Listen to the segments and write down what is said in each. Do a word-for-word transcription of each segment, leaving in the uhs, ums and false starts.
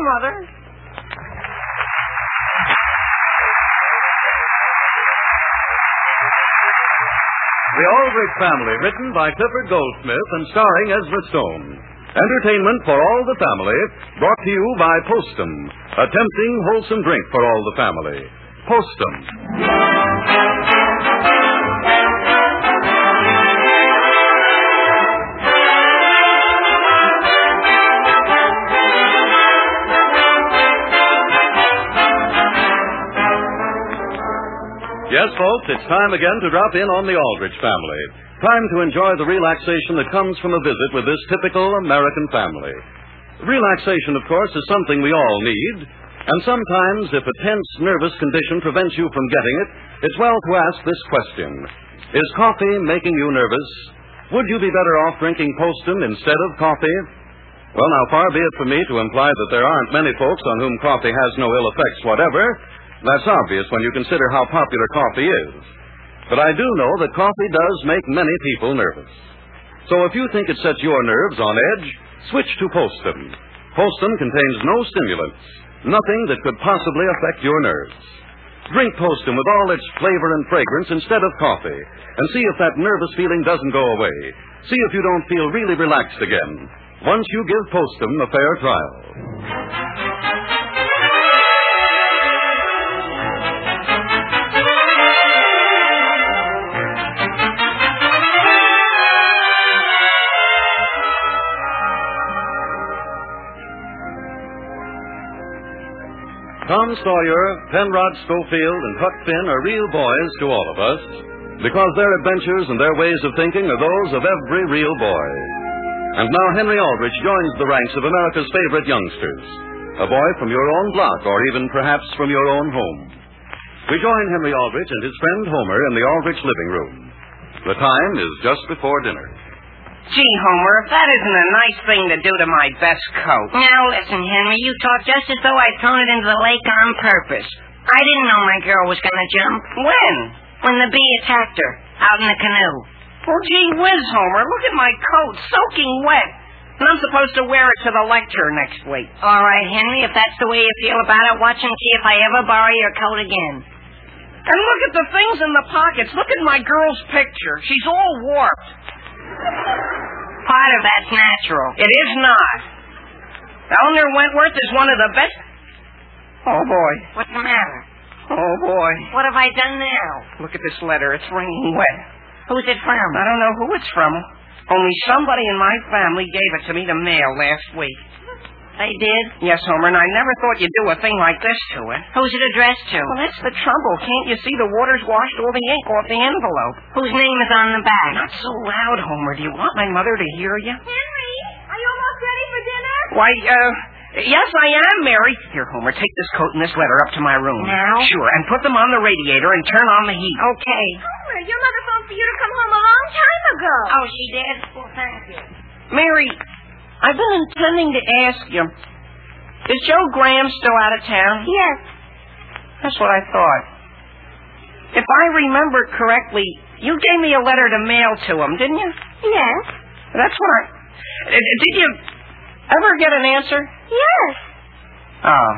Mother. The Aldrich Family, written by Clifford Goldsmith and starring Ezra Stone. Entertainment for all the family, brought to you by Postum, a tempting, wholesome drink for all the family. Postum. Yes, folks, it's time again to drop in on the Aldrich family. Time to enjoy the relaxation that comes from a visit with this typical American family. Relaxation, of course, is something we all need. And sometimes, if a tense, nervous condition prevents you from getting it, it's well to ask this question. Is coffee making you nervous? Would you be better off drinking Postum instead of coffee? Well, now, far be it from me to imply that there aren't many folks on whom coffee has no ill effects whatever. That's obvious when you consider how popular coffee is. But I do know that coffee does make many people nervous. So if you think it sets your nerves on edge, switch to Postum. Postum contains no stimulants, nothing that could possibly affect your nerves. Drink Postum with all its flavor and fragrance instead of coffee, and see if that nervous feeling doesn't go away. See if you don't feel really relaxed again once you give Postum a fair trial. Tom Sawyer, Penrod Schofield, and Huck Finn are real boys to all of us, because their adventures and their ways of thinking are those of every real boy. And now Henry Aldrich joins the ranks of America's favorite youngsters, a boy from your own block, or even perhaps from your own home. We join Henry Aldrich and his friend Homer in the Aldrich living room. The time is just before dinner. Gee, Homer, if that isn't a nice thing to do to my best coat. Now, listen, Henry, you talk just as though I'd thrown it into the lake on purpose. I didn't know my girl was going to jump. When? When the bee attacked her, out in the canoe. Well, gee whiz, Homer, look at my coat, soaking wet. And I'm supposed to wear it to the lecture next week. All right, Henry, if that's the way you feel about it, watch and see if I ever borrow your coat again. And look at the things in the pockets. Look at my girl's picture. She's all warped. Part of that's natural. It is not. Eleanor Wentworth is one of the best... Oh, boy. What's the matter? Oh, boy. What have I done now? Look at this letter. It's raining wet. Who's it from? I don't know who it's from. Only somebody in my family gave it to me to mail last week. They did? Yes, Homer, and I never thought you'd do a thing like this to it. Who's it addressed to? Well, that's the trouble. Can't you see the water's washed all the ink off the envelope? Whose name is on the back? Not so loud, Homer. Do you want my mother to hear you? Henry, are you almost ready for dinner? Why, uh, yes, I am, Mary. Here, Homer, take this coat and this letter up to my room. Now? Sure, and put them on the radiator and turn on the heat. Okay. Homer, your mother phoned for you to come home a long time ago. Oh, she did? Well, thank you. Mary, I've been intending to ask you, is Joe Graham still out of town? Yes. That's what I thought. If I remember correctly, you gave me a letter to mail to him, didn't you? Yes. That's what I... Uh, did you ever get an answer? Yes. Oh.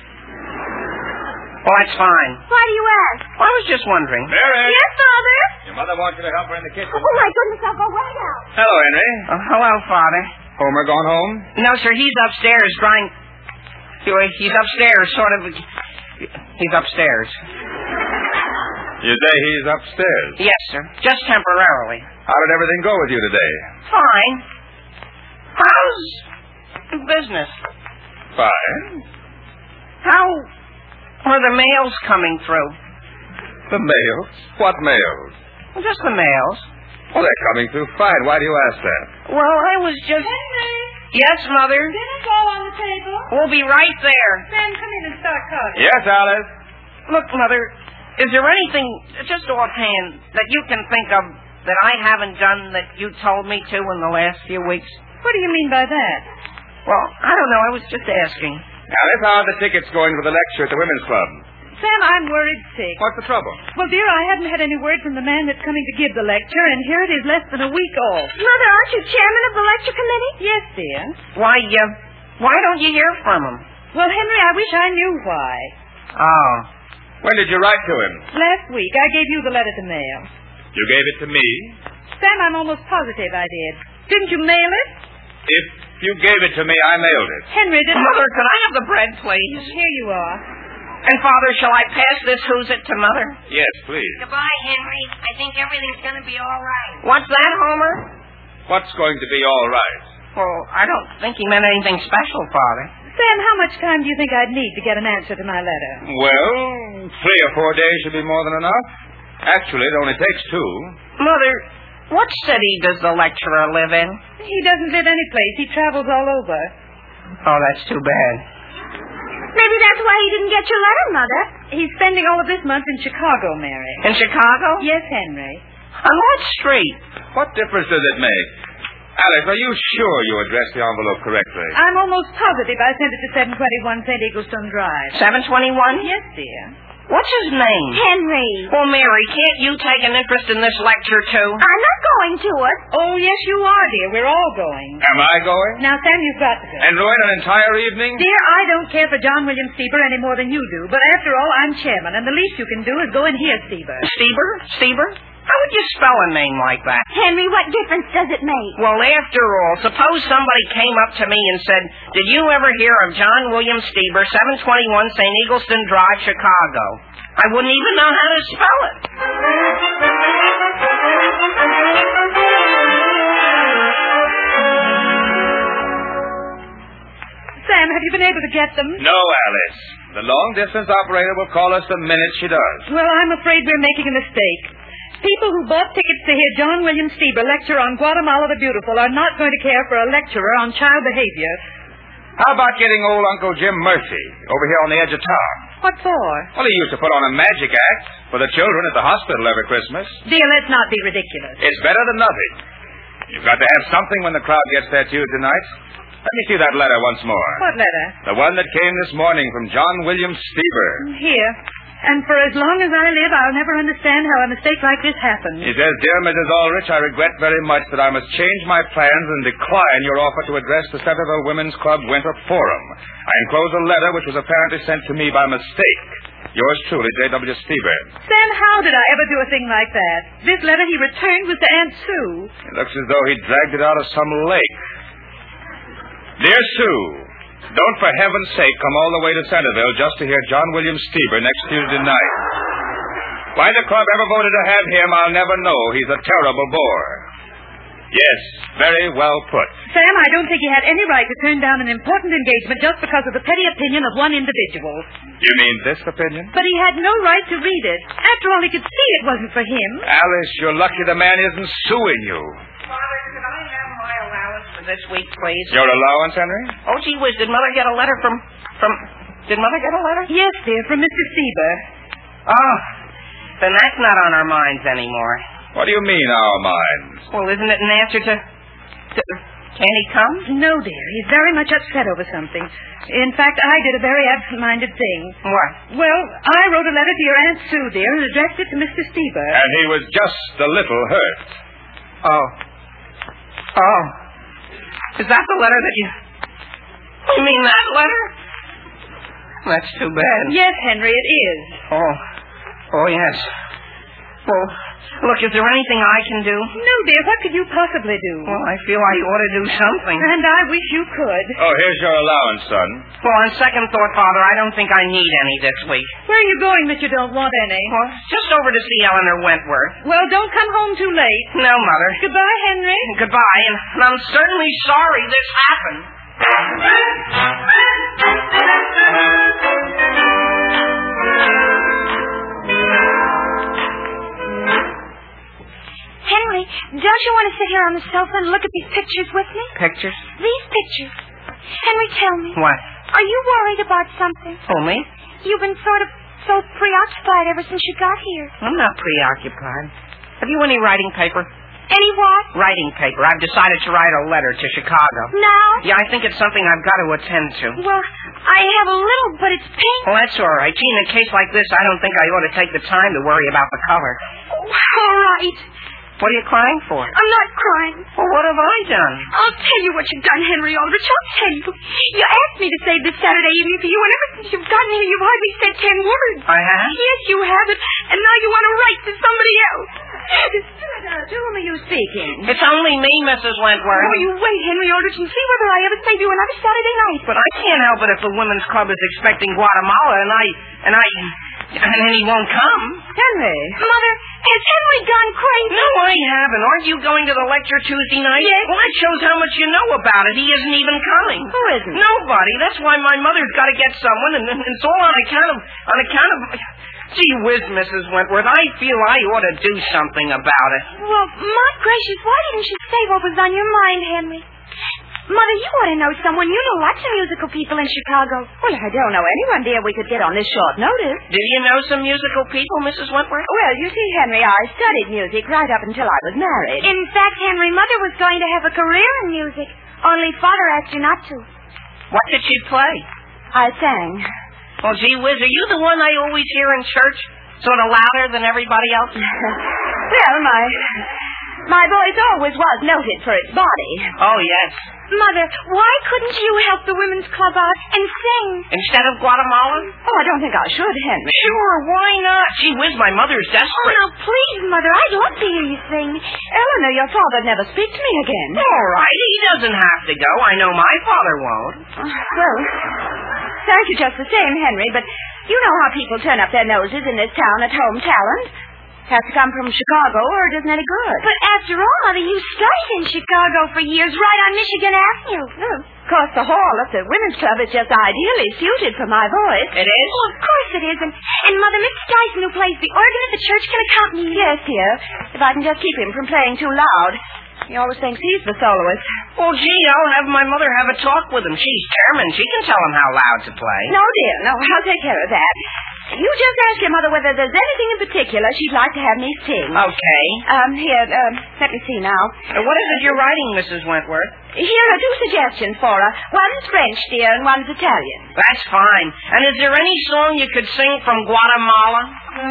Well, that's fine. Why do you ask? Well, I was just wondering. Mary! Yes, Father? Your mother wants you to help her in the kitchen. Oh, my goodness, I'll go right out. Hello, Henry. Oh, hello, Father. Homer gone home? No, sir, he's upstairs drying... He's upstairs, sort of... He's upstairs. You say he's upstairs? Yes, sir. Just temporarily. How did everything go with you today? Fine. How's business? Fine. How are the mails coming through? The mails? What mails? Well, just the mails. Well, they're coming through fine. Why do you ask that? Well, I was just... Henry! Yes, Mother? Dinner's all on the table. We'll be right there. Then come in and start cutting. Yes, Alice? Look, Mother, is there anything, just offhand, that you can think of that I haven't done that you told me to in the last few weeks? What do you mean by that? Well, I don't know. I was just asking. Alice, how are the tickets going for the lecture at the Women's Club? Sam, I'm worried sick. What's the trouble? Well, dear, I haven't had any word from the man that's coming to give the lecture, and here it is less than a week off. Mother, aren't you chairman of the lecture committee? Yes, dear. Why, uh, why don't you hear from him? Well, Henry, I wish I knew why. Oh. When did you write to him? Last week, I gave you the letter to mail. You gave it to me? Sam, I'm almost positive I did. Didn't you mail it? If you gave it to me, I mailed it. Henry, did Mother, can I have the bread, please? Here you are. And, Father, shall I pass this who's it to Mother? Yes, please. Goodbye, Henry. I think everything's going to be all right. What's that, Homer? What's going to be all right? Well, I don't think he meant anything special, Father. Sam, how much time do you think I'd need to get an answer to my letter? Well, three or four days should be more than enough. Actually, it only takes two. Mother, what city does the lecturer live in? He doesn't live any place. He travels all over. Oh, that's too bad. Maybe that's why he didn't get your letter, Mother. He's spending all of this month in Chicago, Mary. In Chicago? Yes, Henry. On what street? What difference does it make? Alice, are you sure you addressed the envelope correctly? I'm almost positive I sent it to seven twenty-one Saint Eaglestone Drive. seven twenty-one? Yes, dear. What's his name? Henry. Well, Mary, can't you take an interest in this lecture, too? I'm not going to it. Oh, yes, you are, dear. We're all going. Am I going? Now, Sam, you've got to go. And ruin an entire evening? Dear, I don't care for John William Stieber any more than you do. But after all, I'm chairman, and the least you can do is go and hear Stieber. Stieber? Stieber? How would you spell a name like that? Henry, what difference does it make? Well, after all, suppose somebody came up to me and said, did you ever hear of John William Stieber, seven twenty-one Saint Eaglestone Drive, Chicago? I wouldn't even know how to spell it. Sam, have you been able to get them? No, Alice. The long-distance operator will call us the minute she does. Well, I'm afraid we're making a mistake. People who bought tickets to hear John William Stieber lecture on Guatemala the Beautiful are not going to care for a lecturer on child behavior. How about getting old Uncle Jim Murphy over here on the edge of town? What for? Well, he used to put on a magic act for the children at the hospital every Christmas. Dear, let's not be ridiculous. It's better than nothing. You've got to have something when the crowd gets there Tuesday night. Let me see that letter once more. What letter? The one that came this morning from John William Stieber. Here. And for as long as I live, I'll never understand how a mistake like this happens. He says, Dear Missus Ulrich, I regret very much that I must change my plans and decline your offer to address the Centerville Women's Club Winter Forum. I enclose a letter which was apparently sent to me by mistake. Yours truly, J W Stieber. Sam, how did I ever do a thing like that? This letter he returned was to Aunt Sue. It looks as though he dragged it out of some lake. Dear Sue, don't for heaven's sake come all the way to Centerville just to hear John William Stieber next Tuesday night. Why the club ever voted to have him, I'll never know. He's a terrible bore. Yes, very well put. Sam, I don't think he had any right to turn down an important engagement just because of the petty opinion of one individual. You mean this opinion? But he had no right to read it. After all, he could see it wasn't for him. Alice, you're lucky the man isn't suing you. Father, can I have my allowance for this week, please? Your allowance, Henry? Oh, gee whiz, did Mother get a letter from... from... Did Mother get a letter? Yes, dear, from Mister Stieber. Oh, then that's not on our minds anymore. What do you mean, our minds? Well, isn't it an answer to... to can he come? No, dear. He's very much upset over something. In fact, I did a very absent-minded thing. What? Well, I wrote a letter to your Aunt Sue, dear, and addressed it to Mister Stieber. And he was just a little hurt. Oh. Oh. Is that the letter that you... You mean that letter? That's too bad. Yes, Henry, it is. Oh. Oh, yes. Well, look, is there anything I can do? No, dear. What could you possibly do? Well, I feel I ought to do something. And I wish you could. Oh, here's your allowance, son. Well, on second thought, Father, I don't think I need any this week. Where are you going that you don't want any? Well, just over to see Eleanor Wentworth. Well, don't come home too late. No, Mother. Goodbye, Henry. Goodbye, and, and I'm certainly sorry this happened. Henry, don't you want to sit here on the sofa and look at these pictures with me? Pictures? These pictures. Henry, tell me. What? Are you worried about something? Oh, me? You've been sort of so preoccupied ever since you got here. I'm not preoccupied. Have you any writing paper? Any what? Writing paper. I've decided to write a letter to Chicago. Now? Yeah, I think it's something I've got to attend to. Well, I have a little, but it's pink. Well, that's all right. Gee, in a case like this, I don't think I ought to take the time to worry about the color. All right. What are you crying for? I'm not crying. Well, what have I done? I'll tell you what you've done, Henry Aldrich. I'll tell you. You asked me to save this Saturday evening for you, and ever since you've gotten here, you've hardly said ten words. I have? Yes, you have it. And now you want to write to somebody else. To whom are you speaking? It's only me, Missus Wentworth. Oh, you wait, Henry Aldrich, and see whether I ever save you another Saturday night. But I can't help it if the women's club is expecting Guatemala, and I, and I, and then he won't come. Henry. Mother, has Henry gone crazy? No, I haven't. Aren't you going to the lecture Tuesday night? Yes. Well, that shows how much you know about it. He isn't even coming. Who isn't? Nobody. That's why my mother's got to get someone, and, and it's all on account of, on account of... Gee whiz, Missus Wentworth, I feel I ought to do something about it. Well, my gracious, why didn't you say what was on your mind, Henry? Mother, you ought to know someone. You know lots of musical people in Chicago. Well, I don't know anyone, dear, we could get on this short notice. Do you know some musical people, Missus Wentworth? Well, you see, Henry, I studied music right up until I was married. In fact, Henry, Mother was going to have a career in music. Only Father asked you not to. What did she play? I sang. Well, gee whiz, are you the one I always hear in church? Sort of louder than everybody else? Well, my my voice always was noted for its body. Oh, yes. Mother, why couldn't you help the women's club out and sing? Instead of Guatemala? Oh, I don't think I should, Henry. Sure, why not? Gee whiz, my mother's Oh, desperate. now, please, Mother, I'd love to hear you sing. Eleanor, your father'd never speak to me again. All right, he doesn't have to go. I know my father won't. Well, thank you just the same, Henry, but you know how people turn up their noses in this town at home talent. Has to come from Chicago or it isn't any good. But after all, Mother, you studied in Chicago for years, right on Michigan Avenue. Oh, of course, the hall at the women's club is just ideally suited for my voice. It is? Oh, of course it is. And, and Mother, Mister Dyson, who plays the organ at the church, can accompany you. Yes, dear. If I can just keep him from playing too loud. He always thinks he's the soloist. Well, gee, I'll have my mother have a talk with him. She's chairman. She can tell him how loud to play. No, dear, no. I'll take care of that. You just ask your mother whether there's anything in particular she'd like to have me sing. Okay. Um, here, um, let me see now. Uh, what is it you're writing, Missus Wentworth? Here are two suggestions for her. One's French, dear, and one's Italian. That's fine. And is there any song you could sing from Guatemala?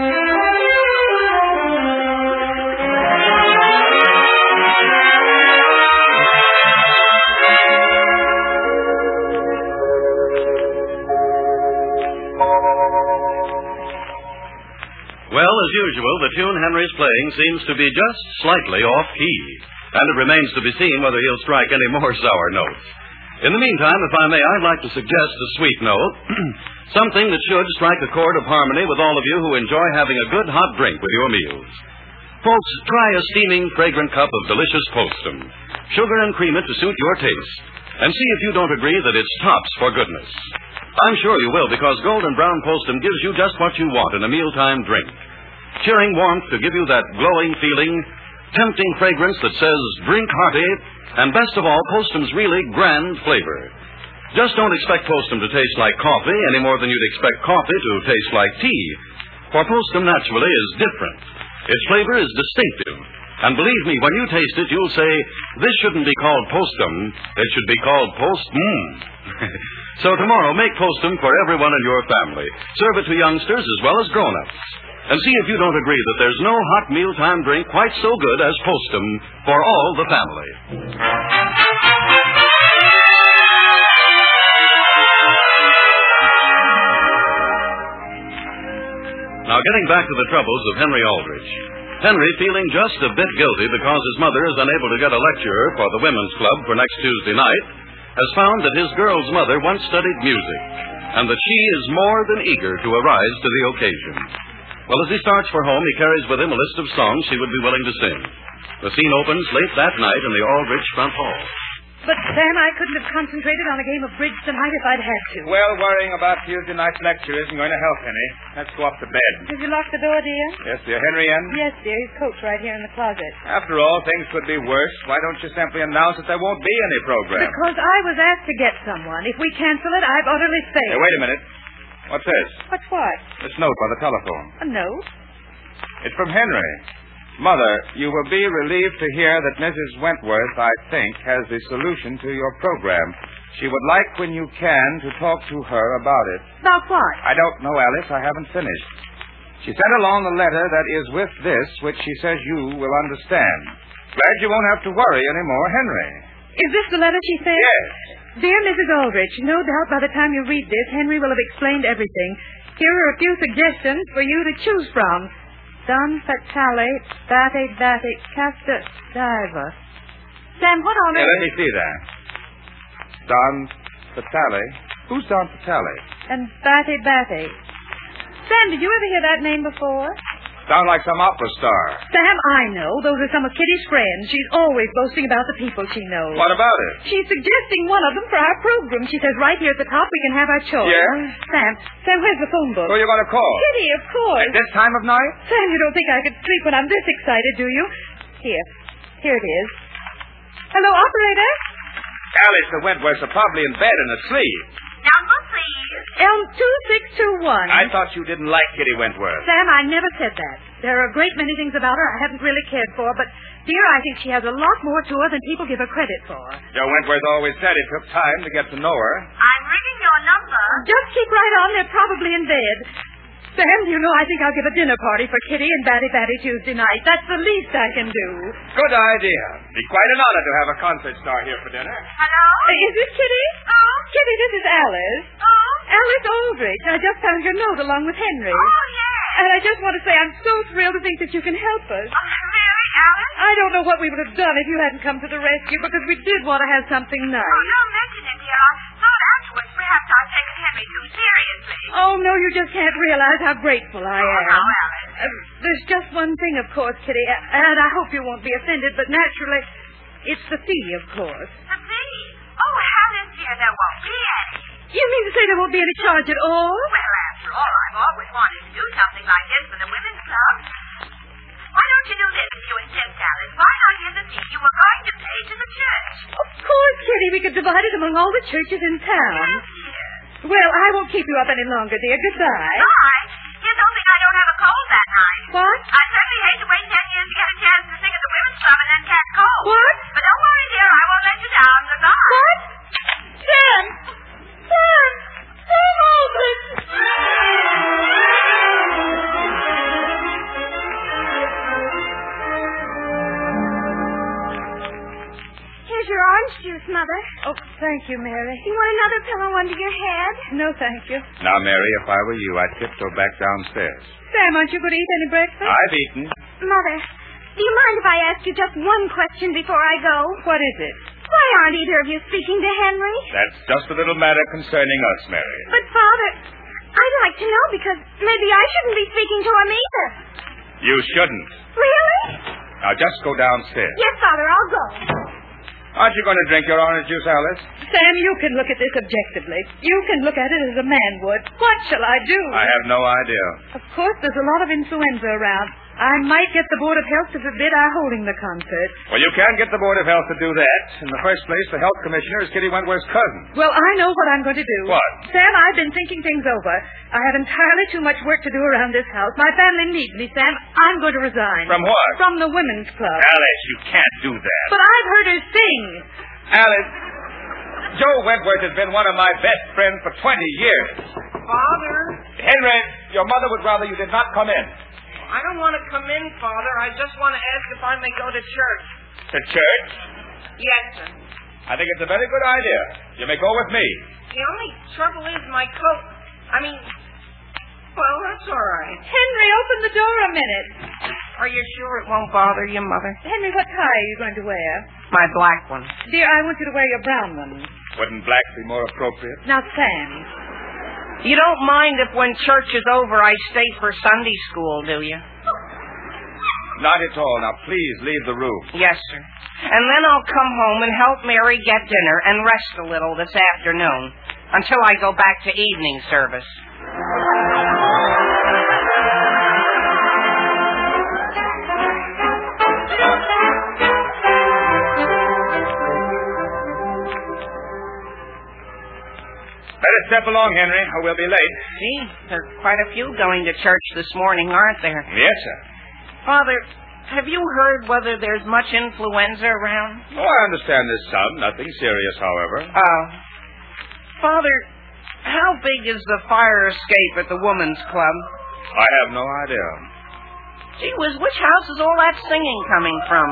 Well, as usual, the tune Henry's playing seems to be just slightly off-key, and it remains to be seen whether he'll strike any more sour notes. In the meantime, if I may, I'd like to suggest a sweet note, something that should strike a chord of harmony with all of you who enjoy having a good hot drink with your meals. Folks, try a steaming, fragrant cup of delicious Postum. Sugar and cream it to suit your taste. And see if you don't agree that it's tops for goodness. I'm sure you will, because Golden Brown Postum gives you just what you want in a mealtime drink. Cheering warmth to give you that glowing feeling, tempting fragrance that says, drink hearty, and best of all, Postum's really grand flavor. Just don't expect Postum to taste like coffee any more than you'd expect coffee to taste like tea. For Postum naturally is different. Its flavor is distinctive. And believe me, when you taste it, you'll say, this shouldn't be called Postum, it should be called Post-Mmm. So tomorrow, make Postum for everyone in your family. Serve it to youngsters as well as grown-ups. And see if you don't agree that there's no hot mealtime drink quite so good as Postum for all the family. Now, getting back to the troubles of Henry Aldrich. Henry, feeling just a bit guilty because his mother is unable to get a lecturer for the women's club for next Tuesday night, has found that his girl's mother once studied music, and that she is more than eager to arise to the occasion. Well, as he starts for home, he carries with him a list of songs she would be willing to sing. The scene opens late that night in the Aldrich front hall. But, Sam, I couldn't have concentrated on a game of bridge tonight if I'd had to. Well, worrying about Tuesday night's lecture isn't going to help any. Let's go up to bed. Did you lock the door, dear? Yes, dear. Henry in? Yes, dear. His coat's right here in the closet. After all, things could be worse. Why don't you simply announce that there won't be any program? Because I was asked to get someone. If we cancel it, I've utterly Hey, failed. wait a minute. What's this? What's what? This note by the telephone. A note? It's from Henry. Mother, you will be relieved to hear that Missus Wentworth, I think, has the solution to your program. She would like, when you can, to talk to her about it. About what? I don't know, Alice. I haven't finished. She sent along a letter that is with this, which she says you will understand. Glad you won't have to worry anymore, Henry. Is this the letter she sent? Yes. Dear Missus Aldrich, no doubt by the time you read this, Henry will have explained everything. Here are a few suggestions for you to choose from. Don Fatale, Bate Bate, Casta Diva. Sam, what on Yeah, earth? let me see that. Don Fatale. Who's Don Fatale? And Bate Bate. Sam, did you ever hear that name before? Sound like some opera star. Sam, I know. Those are some of Kitty's friends. She's always boasting about the people she knows. What about it? She's suggesting one of them for our program. She says right here at the top we can have our choice. Yeah? Sam, Sam, where's the phone book? Who are you going to call? Kitty, of course. At this time of night? Sam, you don't think I could sleep when I'm this excited, do you? Here. Here it is. Hello, operator? Alice, the Wentworths are probably in bed and asleep. Number, please. Elm two six two one. I thought you didn't like Kitty Wentworth. Sam, I never said that. There are a great many things about her I haven't really cared for, but, dear, I think she has a lot more to her than people give her credit for. Joe Wentworth always said it took time to get to know her. I'm ringing your number. Just keep right on. They're probably in bed. Sam, you know, I think I'll give a dinner party for Kitty and Batty Batty Tuesday night. That's the least I can do. Good idea. Be quite an honor to have a concert star here for dinner. Hello? Uh, is this Kitty? Oh? Kitty, this is Alice. Oh? Alice Aldrich. I just found your note along with Henry. Oh, yes. And I just want to say I'm so thrilled to think that you can help us. Oh, really, Alice? I don't know what we would have done if you hadn't come to the rescue, because we did want to have something Oh, nice. don't mention it, dear. I thought afterwards perhaps I'd taken Henry too seriously. Oh, no, you just can't realize how grateful I am. Oh, now, Alice. Uh, there's just one thing, of course, Kitty, and I hope you won't be offended, but naturally, it's the fee, of course. The fee? Oh, Alice, dear, there won't be any. You mean to say there won't be any charge at all? Well, after all, I've always wanted to do something like this for the women's club. Why don't you do this if you insist, Alice? Why not give the fee you were going to pay to the church? Of course, Kitty, we could divide it among all the churches in town. Yes, dear. Well, I won't keep you up any longer, dear. Goodbye. Bye. You don't think I don't have a cold that night? What? I certainly hate to wait ten years to get a chance to sing at the women's club and then catch cold. What? But don't worry, dear. I won't let you down. Goodbye. What? Sam! Sam! Sam Aldrich! Here's your orange juice, Mother. Oh, thank you, Mary. You want another pillow under your head? No, thank you. Now, Mary, if I were you, I'd tiptoe back downstairs. Sam, aren't you going to eat any breakfast? I've eaten. Mother, do you mind if I ask you just one question before I go? What is it? Why aren't either of you speaking to Henry? That's just a little matter concerning us, Mary. But, Father, I'd like to know because maybe I shouldn't be speaking to him either. You shouldn't. Really? Now, just go downstairs. Yes, Father, I'll go. Aren't you going to drink your orange juice, Alice? Sam, you can look at this objectively. You can look at it as a man would. What shall I do? I have no idea. Of course, there's a lot of influenza around. I might get the Board of Health to forbid our holding the concert. Well, you can't get the Board of Health to do that. In the first place, the health commissioner is Kitty Wentworth's cousin. Well, I know what I'm going to do. What? Sam, I've been thinking things over. I have entirely too much work to do around this house. My family needs me, Sam. I'm going to resign. From what? From the women's club. Alice, you can't do that. But I've heard her sing. Alice, Joe Wentworth has been one of my best friends for twenty years. Father, Henry, your mother would rather you did not come in. I don't want to come in, Father. I just want to ask if I may go to church. To church? Yes, sir. I think it's a very good idea. You may go with me. The only trouble is my coat. I mean, well, that's all right. Henry, open the door a minute. Are you sure it won't bother you, Mother? Henry, what tie are you going to wear? My black one. Dear, I want you to wear your brown one. Wouldn't black be more appropriate? Now, Sam. You don't mind if when church is over I stay for Sunday school, do you? Not at all. Now, please leave the room. Yes, sir. And then I'll come home and help Mary get dinner and rest a little this afternoon until I go back to evening service. Better step along, Henry, or we'll be late. Gee, there are quite a few going to church this morning, aren't there? Yes, sir. Father, have you heard whether there's much influenza around? Oh, I understand there's some. Nothing serious, however. Oh. Father, how big is the fire escape at the women's club? I have no idea. Gee whiz, which house is all that singing coming from?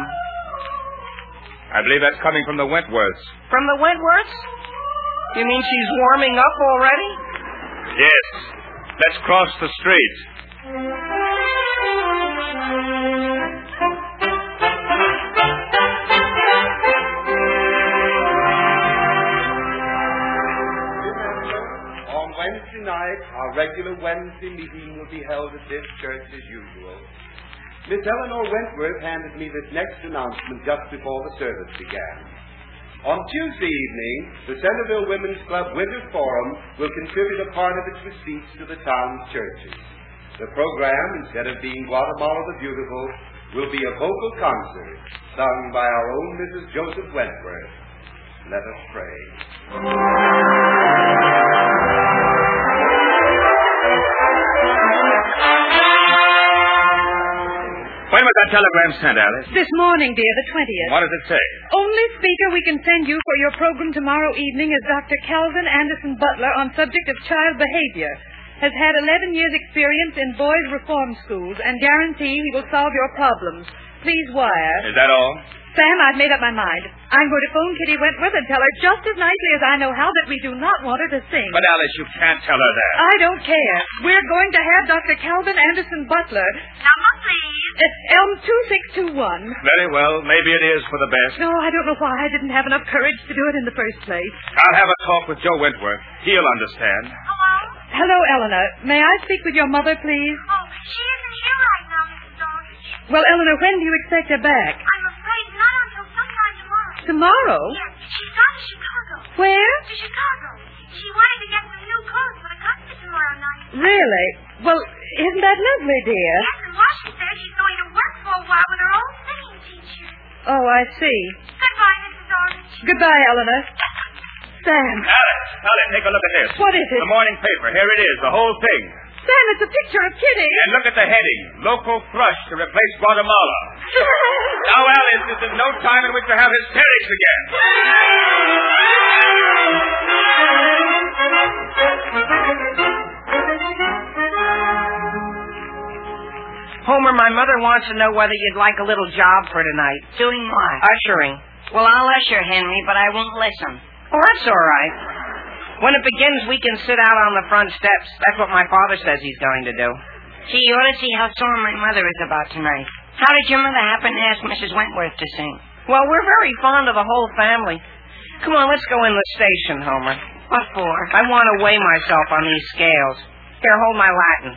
I believe that's coming from the Wentworths. From the Wentworths? You mean she's warming up already? Yes. Let's cross the street. On Wednesday night, our regular Wednesday meeting will be held at this church as usual. Miss Eleanor Wentworth handed me this next announcement just before the service began. On Tuesday evening, the Centerville Women's Club Winter Forum will contribute a part of its receipts to the town's churches. The program, instead of being Guatemala the Beautiful, will be a vocal concert sung by our own Missus Joseph Wentworth. Let us pray. When was that telegram sent, Alice? This morning, dear, the twentieth. What does it say? Only speaker we can send you for your program tomorrow evening is Doctor Calvin Anderson Butler on subject of child behavior. Has had eleven years experience in boys' reform schools and guarantee he will solve your problems. Please wire. Is that all? Sam, I've made up my mind. I'm going to phone Kitty Wentworth and tell her just as nicely as I know how that we do not want her to sing. But, Alice, you can't tell her that. I don't care. We're going to have Doctor Calvin Anderson Butler. Number, please. It's Elm two six two one. Very well. Maybe it is for the best. No, I don't know why I didn't have enough courage to do it in the first place. I'll have a talk with Joe Wentworth. He'll understand. Hello? Hello, Eleanor. May I speak with your mother, please? Oh, she isn't here right now, Missus Aldrich. Well, Eleanor, when do you expect her back? I'm afraid not until sometime tomorrow. Tomorrow? Yes, she's gone to Chicago. Where? To Chicago. She wanted to get some new clothes for the concert tomorrow night. Really? Well, isn't that lovely, dear? Yes, and Washington says she's going to work for a while with her old singing teacher. Oh, I see. Goodbye, Missus Aldrich. Goodbye, Eleanor. Sam. Alice, Alice, take a look at this. What is it? The morning paper. Here it is, the whole thing. Sam, it's a picture of Kitty. And look at the heading. Local thrush to replace Guatemala. Now, Alice, this is no time in which to have hysterics again. Homer, my mother wants to know whether you'd like a little job for tonight. Doing what? Ushering. Well, I'll usher, Henry, but I won't listen. Oh, that's all right. When it begins, we can sit out on the front steps. That's what my father says he's going to do. Gee, you ought to see how sore my mother is about tonight. How did your mother happen to ask Missus Wentworth to sing? Well, we're very fond of the whole family. Come on, let's go in the station, Homer. What for? I want to weigh myself on these scales. Here, hold my Latin.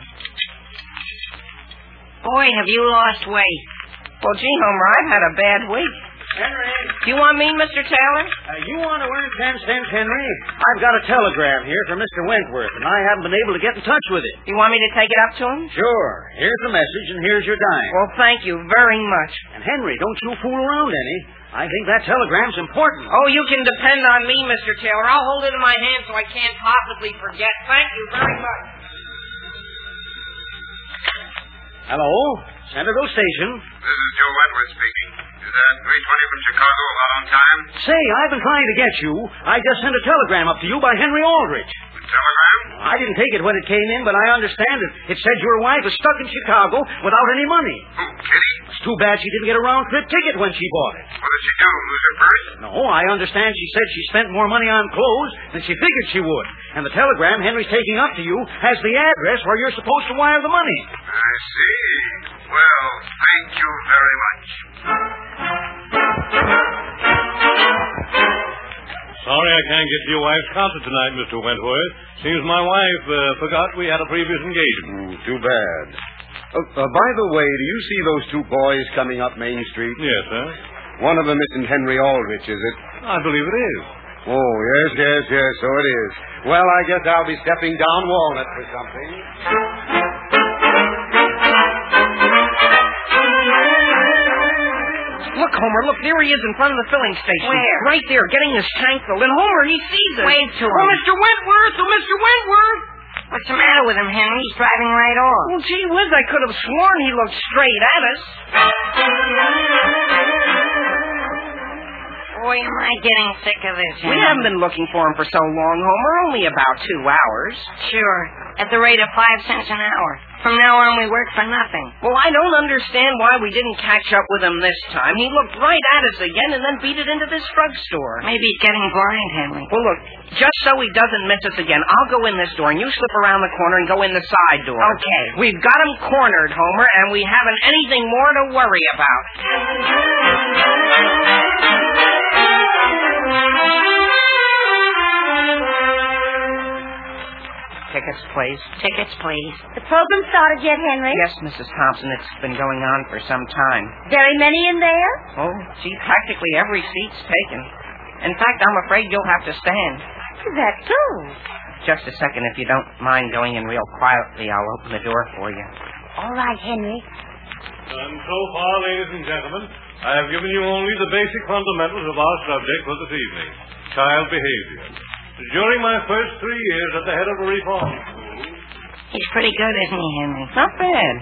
Boy, have you lost weight. Well, gee, Homer, I've had a bad week. Henry. Do you want me, Mister Taylor? Uh, you want to earn ten cents, Henry? I've got a telegram here from Mister Wentworth, and I haven't been able to get in touch with him. You want me to take it up to him? Sure. Here's the message, and here's your dime. Well, thank you very much. And, Henry, don't you fool around any. I think that telegram's important. Oh, you can depend on me, Mister Taylor. I'll hold it in my hand so I can't possibly forget. Thank you very much. Hello? Centerville Station. This is Joe Wentworth speaking. Is that three twenty from Chicago about on time? Say, I've been trying to get you. I just sent a telegram up to you by Henry Aldrich. A telegram? I didn't take it when it came in, but I understand it. It said your wife is stuck in Chicago without any money. Who, Kitty? It's too bad she didn't get a round-trip ticket when she bought it. What did she do, lose her purse? No, I understand she said she spent more money on clothes than she figured she would. And the telegram Henry's taking up to you has the address where you're supposed to wire the money. I see. Well, thank you very much. Sorry I can't get to your wife's concert tonight, Mister Wentworth. Seems my wife uh, forgot we had a previous engagement. Ooh, too bad. Uh, uh, by the way, do you see those two boys coming up Main Street? Yes, sir. One of them isn't Henry Aldrich, is it? I believe it is. Oh, yes, yes, yes, so it is. Well, I guess I'll be stepping down Walnut for something. Look, Homer, look, there he is in front of the filling station. Where? Right there, getting his tank filled. And Homer, he sees us. Wave to him. Oh, Mister Wentworth! Oh, Mister Wentworth! What's the matter with him, Henry? He's driving right off. Well, gee whiz, I could have sworn he looked straight at us. Boy, am I getting sick of this. We haven't been looking for him for so long, Homer. Only about two hours. Sure. At the rate of five cents an hour. From now on, we work for nothing. Well, I don't understand why we didn't catch up with him this time. He looked right at us again and then beat it into this drugstore. Maybe he's getting blind, Henry. Well, look, just so he doesn't miss us again, I'll go in this door and you slip around the corner and go in the side door. Okay. We've got him cornered, Homer, and we haven't anything more to worry about. Tickets, please. Tickets, please. The program started yet, Henry? Yes, Missus Thompson. It's been going on for some time. Very many in there? Oh, gee, practically every seat's taken. In fact, I'm afraid you'll have to stand. Is that so? Just a second, if you don't mind going in real quietly, I'll open the door for you. All right, Henry. And so far, ladies and gentlemen, I have given you only the basic fundamentals of our subject for this evening, child behavior. During my first three years at the head of a reform school... He's pretty good, isn't he, Henry? Not bad.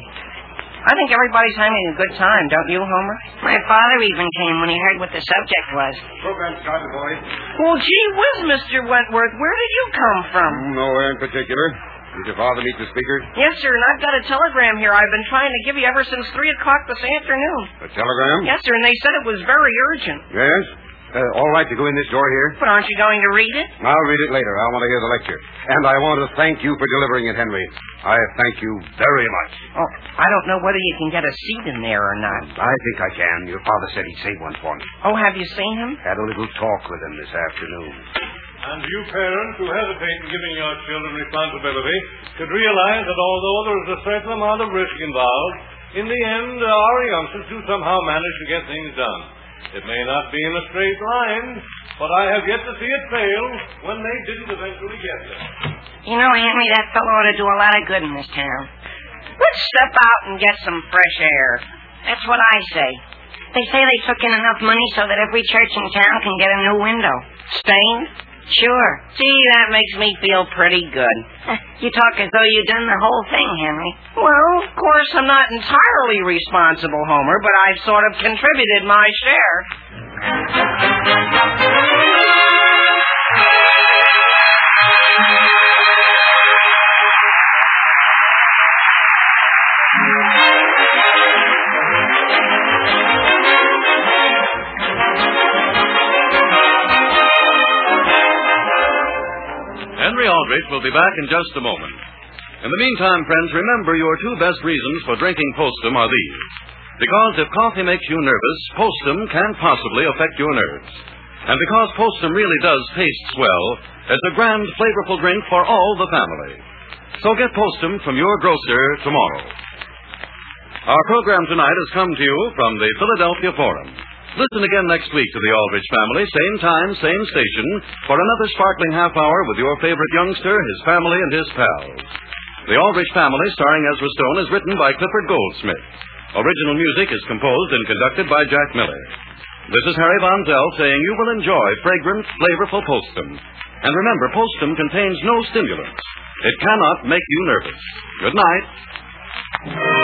I think everybody's having a good time, don't you, Homer? My father even came when he heard what the subject was. Program started, boys. Well, gee whiz, Mister Wentworth, where did you come from? Nowhere in particular. Did your father meet the speaker? Yes, sir, and I've got a telegram here I've been trying to give you ever since three o'clock this afternoon. A telegram? Yes, sir, and they said it was very urgent. Yes? Uh, all right to go in this door here? But aren't you going to read it? I'll read it later. I want to hear the lecture. And I want to thank you for delivering it, Henry. I thank you very much. Oh, I don't know whether you can get a seat in there or not. I think I can. Your father said he'd save one for me. Oh, have you seen him? Had a little talk with him this afternoon. And you parents who hesitate in giving your children responsibility should realize that although there is a certain amount of risk involved, in the end, our youngsters do somehow manage to get things done. It may not be in a straight line, but I have yet to see it fail when they didn't eventually get there. You know, Henry, that fellow ought to do a lot of good in this town. Let's step out and get some fresh air. That's what I say. They say they took in enough money so that every church in town can get a new window. Stained? Sure. Gee, that makes me feel pretty good. You talk as though you'd done the whole thing, Henry. Well, of course, I'm not entirely responsible, Homer, but I've sort of contributed my share. Henry Aldrich will be back in just a moment. In the meantime, friends, remember your two best reasons for drinking Postum are these. Because if coffee makes you nervous, Postum can't possibly affect your nerves. And because Postum really does taste swell, it's a grand, flavorful drink for all the family. So get Postum from your grocer tomorrow. Our program tonight has come to you from the Philadelphia Forum. Listen again next week to the Aldrich family, same time, same station, for another sparkling half hour with your favorite youngster, his family, and his pals. The Aldrich Family, starring Ezra Stone, is written by Clifford Goldsmith. Original music is composed and conducted by Jack Miller. This is Harry Von Zell saying you will enjoy fragrant, flavorful Postum. And remember, Postum contains no stimulants. It cannot make you nervous. Good night.